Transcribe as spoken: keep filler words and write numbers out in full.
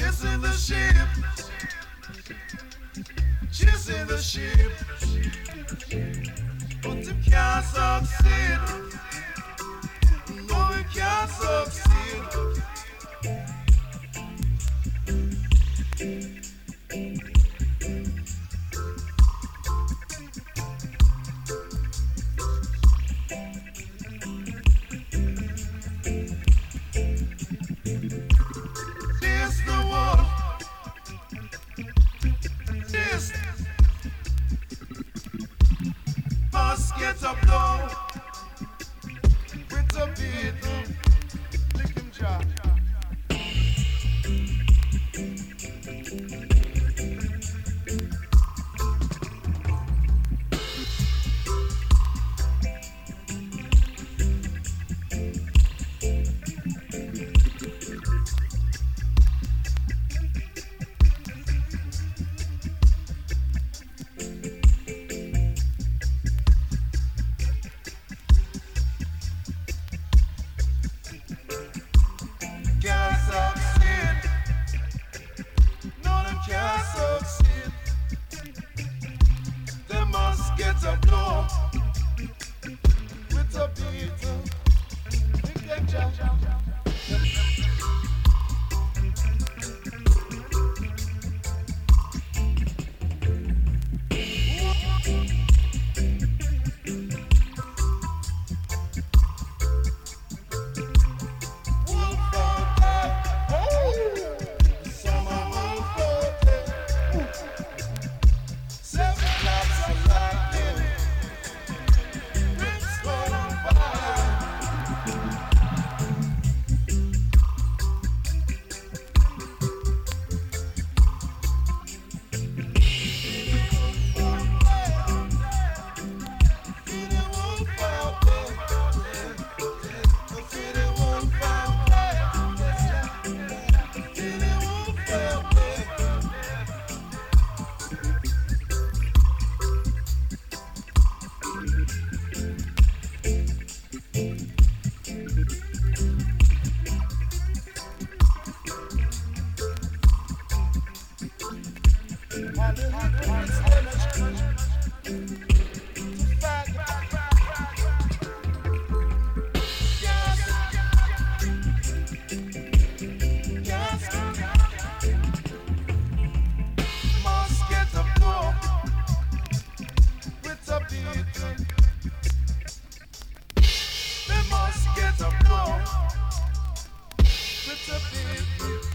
chasing the ship, chasing the ship, but it can't succeed. No, it can't succeed. Chase the wolf, chase. Must get up low with a beat. Lick him jaw. Can't succeed. No, them can't succeed. They must get a blow with a beat. Lick them jaw. Wolf out there, oh, summer wolf out there. Seven claps of lightning, brimstone on fire. Feel the wolf out there, feel the wolf out there, feel the wolf out there. And the hypocrite's energy to fight. Yes, yes, must get a blow with a beat. They must get a blow with a beat.